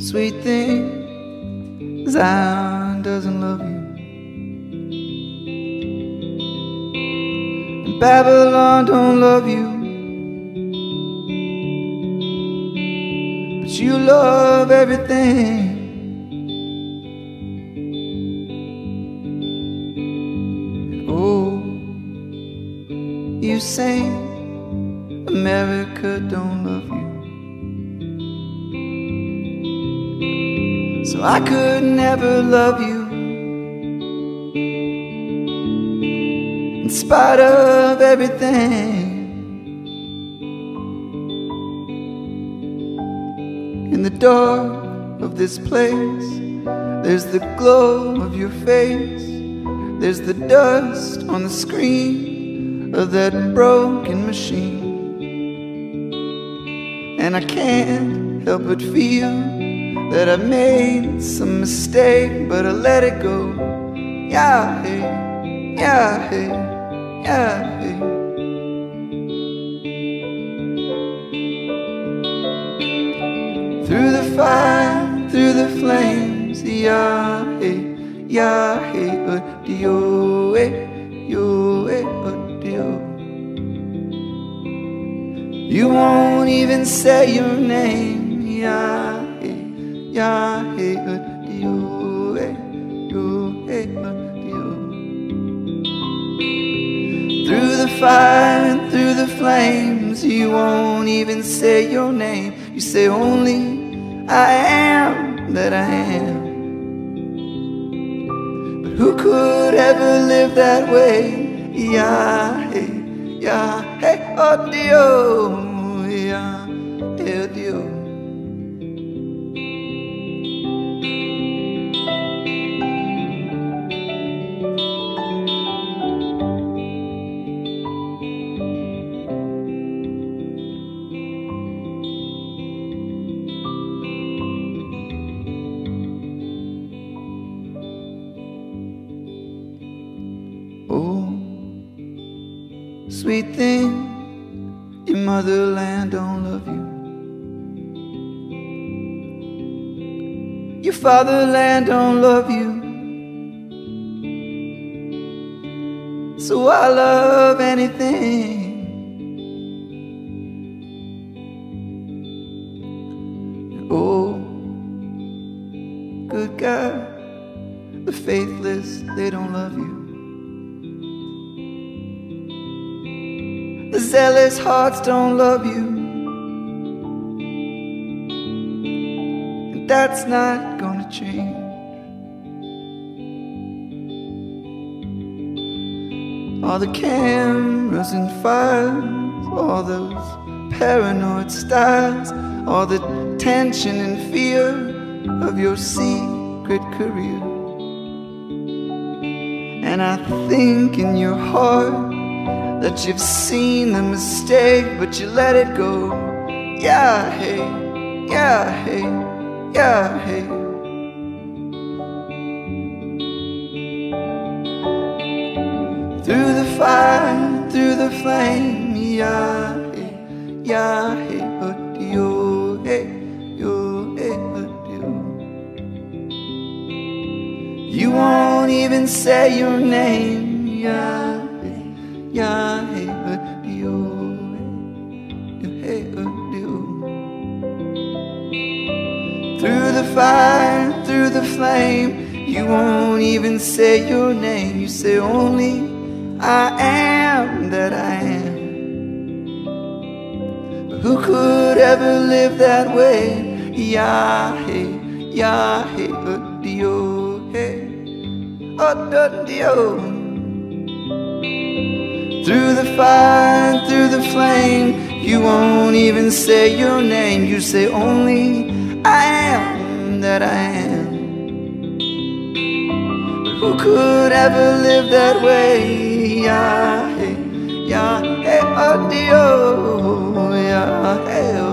Sweet thing, Zion doesn't love you, and Babylon don't love you, but you love everything. And oh, you say America don't love you, so I could never love you in spite of everything. In the dark of this place, there's the glow of your face, there's the dust on the screen of that broken machine, and I can't help but feel that I made some mistake, but I let it go. Yeah, hey, yeah, hey, yeah, hey. Through the fire, through the flames, yeah, hey, dio, eh, yo, eh, dio. You won't even say your name, yeah. Yeah, hey, dio, eh, yo, eh, dio. Through the fire and through the flames, you won't even say your name. You say only, I am that I am. But who could ever live that way? Yeah, hey, oh, dio, yeah, hey, dio. Oh, sweet thing, your motherland don't love you, your fatherland don't love you, so I love anything. Oh, good God, the faithless, they don't love you, the zealous hearts don't love you, and that's not gonna change. All the cameras and files, all those paranoid styles, all the tension and fear of your secret career. And I think in your heart that you've seen the mistake, but you let it go. Yeah, hey, yeah, hey, yeah, hey. Through the fire, through the flame, yeah, hey, oh, dio, hey, yo, hey, oh, dio. You won't even say your name, yeah. Yeah, hey, dio, hey, dio. Through the fire, through the flame, you won't even say your name. You say only, I am that I am. But who could ever live that way? Yeah, hey, dio, hey, oh, dio. Through the fire, through the flame, you won't even say your name. You say only, I am that I am. But who could ever live that way? Yeah, hey, oh, dio, yeah, hey, oh.